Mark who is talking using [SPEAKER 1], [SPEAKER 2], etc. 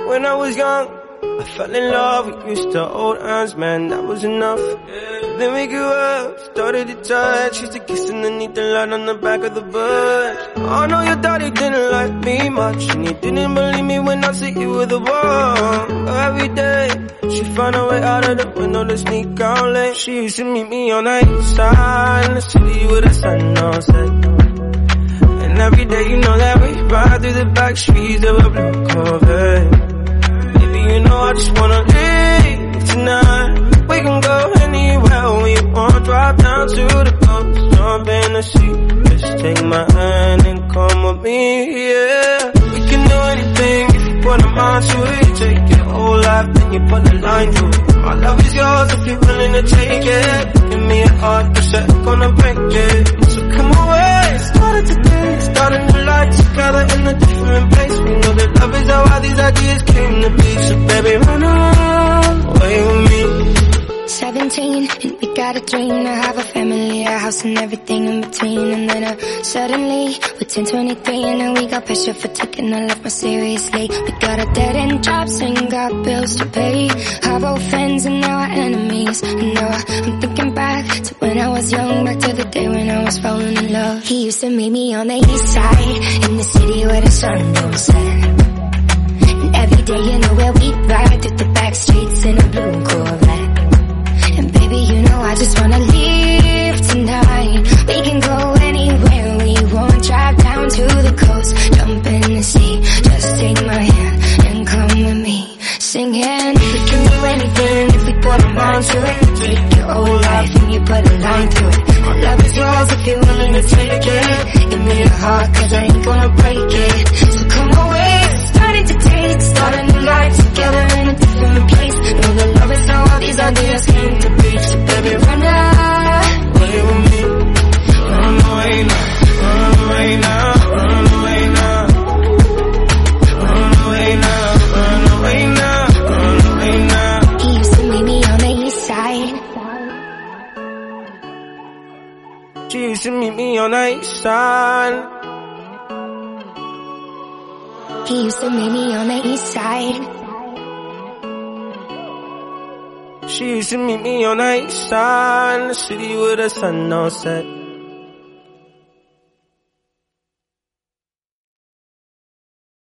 [SPEAKER 1] when I was young, I fell in love, we used to hold hands, man, that was enough. Then we grew up, started to touch, used to kiss underneath the light on the back of the bus. I know your daddy didn't like me much, and he didn't believe me when I said you were the one. Every day, she found a way out of the window to sneak out late. She used to meet me on the east side, in the city with the sun on set. And every day you know that we ride through the back streets of a blue Corvette. Baby, you know I just wanna leave tonight. We can go anywhere we want, drive down to the coast, jump in the sea. Just take my hand and come with me, yeah. We can do anything if you put a mind to it. Take your whole life, then you put a line to it. My love is yours if you're willing to take it. Give me a heart that's gonna break it. So come away, started today, starting to life together in a different place. We know that love is how all these ideas came to be. So baby, run away with me.
[SPEAKER 2] 17, and we got a dream to have a family, a house and everything in between. And then suddenly, we're 10, 23, and then we got pressure for taking our life more seriously. We got a dead-end jobs and got bills to pay. Our old friends and now our enemies. And now I'm thinking back to when I was young, back to the day when I was falling in love. He used to meet me on the east side, in the city where the sun don't set. And every day, you know where we ride through the back streets in a blue Corvette. And baby, you know I just wanna leave tonight. We can go anywhere we want, drive down to the coast, jump in the sea. Just take my hand and come with me, singing. We can do anything if we put our mind to it. Take your whole life and you put a line to it. My love is yours if you're willing to take it. Give me a heart, cause I ain't gonna break it. So come away, starting to taste, start a new life together in a different place. Know that love is how all these ideas came to be. So baby, run away with me. Run away now, run away now, run away now. Run away now, run away now, run away now. He used to meet me on the east side.
[SPEAKER 1] She used to meet me on the east side.
[SPEAKER 2] He used to meet me on the east side.
[SPEAKER 1] She used to meet me on the east side, in the city with the sun on set.